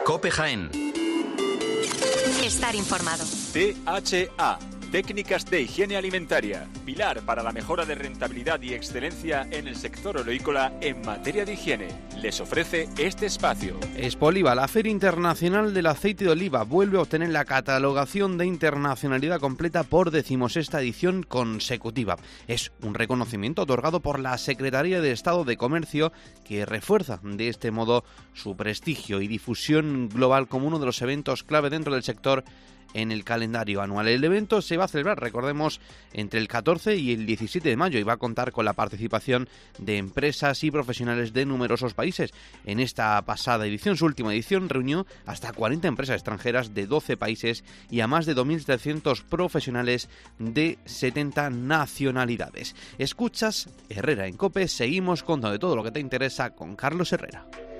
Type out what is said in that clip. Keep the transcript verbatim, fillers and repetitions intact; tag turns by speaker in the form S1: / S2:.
S1: COPE Jaén.
S2: Estar informado.
S3: T H A, técnicas de higiene alimentaria, pilar para la mejora de rentabilidad y excelencia en el sector oleícola en materia de higiene. Les ofrece este espacio.
S4: Expoliva, la Feria Internacional del Aceite de Oliva, vuelve a obtener la catalogación de internacionalidad completa por decimosexta edición consecutiva. Es un reconocimiento otorgado por la Secretaría de Estado de Comercio, que refuerza de este modo su prestigio y difusión global como uno de los eventos clave dentro del sector en el calendario anual. El evento se va a celebrar, recordemos, entre el catorce y el diecisiete de mayo y va a contar con la participación de empresas y profesionales de numerosos países. En esta pasada edición, su última edición, reunió hasta cuarenta empresas extranjeras de doce países y a más de dos mil trescientos profesionales de setenta nacionalidades. Escuchas Herrera en COPE, seguimos contando de todo lo que te interesa con Carlos Herrera.